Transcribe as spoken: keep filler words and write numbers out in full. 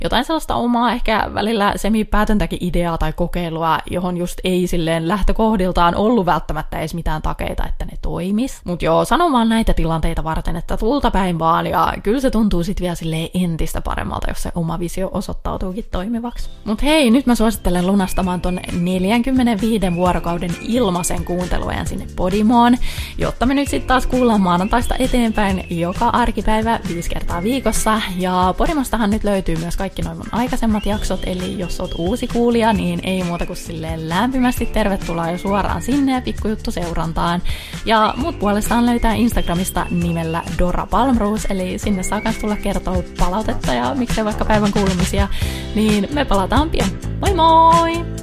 jotain sellaista omaa, ehkä välillä semipäätöntäkin ideaa tai kokeilua, johon just ei silleen lähtökohdiltaan ollut välttämättä edes mitään takeita, että ne toimis. Mut joo, sanon vaan näitä tilanteita varten, että tulta päin vaan, ja kyllä se tuntuu sit vielä silleen entistä paremmalta, jos se oma visio osoittautuukin toimivaksi. Mut hei, nyt mä suosittelen lunastamaan ton neljänkymmenenviiden vuorokauden ilmaisen kuunteluajan sinne Podimoon, jotta me nyt sit taas kuullaan maanantaista eteenpäin joka arkipäivä viisi kertaa viikossa, ja Podimostahan nyt löytyy myös kaikki noin mun aikaisemmat jaksot, eli jos oot uusi kuulija, niin ei muuta kuin silleen lämpimästi tervetuloa jo suoraan sinne ja pikkujuttu seurantaan. Ja mut puolestaan löytää Instagramista nimellä Dora Palmroos, eli sinne saa kans tulla kertoa palautetta ja miksei vaikka päivän kuulumisia, niin me palataan pian. Moi moi!